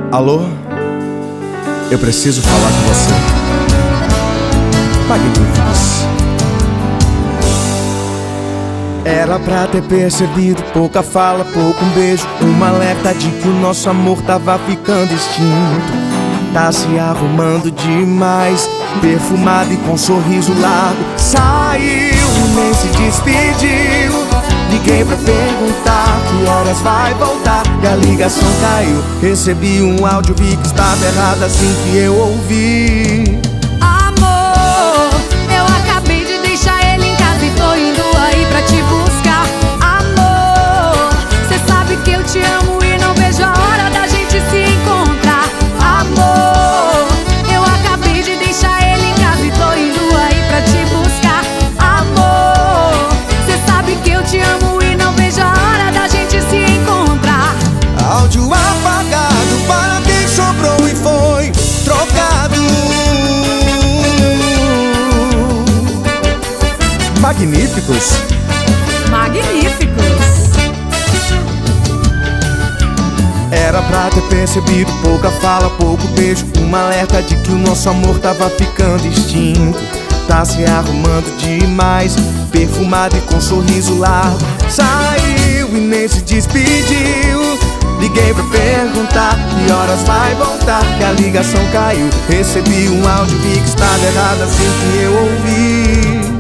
Alô? Eu preciso falar com você. Magníficos. Era pra ter percebido, pouca fala, pouco um beijo, uma alerta de que o nosso amor tava ficando extinto. Tá se arrumando demais, perfumado e com um sorriso largo. Saiu, nem se despediu. Liguei pra perguntar que horas vai voltar, e a ligação caiu. Recebi um áudio, vi que estava errado assim que eu ouvi. Amor, eu acabei de deixar ele em casa e tô indo aí pra te buscar. Amor, cê sabe que eu te amo e não vejo a hora da gente se encontrar. Amor, eu acabei de deixar ele em casa e tô indo aí pra te buscar. Amor, cê sabe que eu te amo e não vejo a hora da gente se encontrar. Áudio apagado, para quem sobrou e foi trocado. Magníficos. Magníficos. Era pra ter percebido, pouca fala, pouco beijo, uma alerta de que o nosso amor tava ficando extinto. Tá se arrumando demais, perfumado e com um sorriso largo. Saiu e nem se despediu. Liguei pra perguntar que horas vai voltar, que a ligação caiu. Recebi um áudio, vi que estava errado assim que eu ouvi.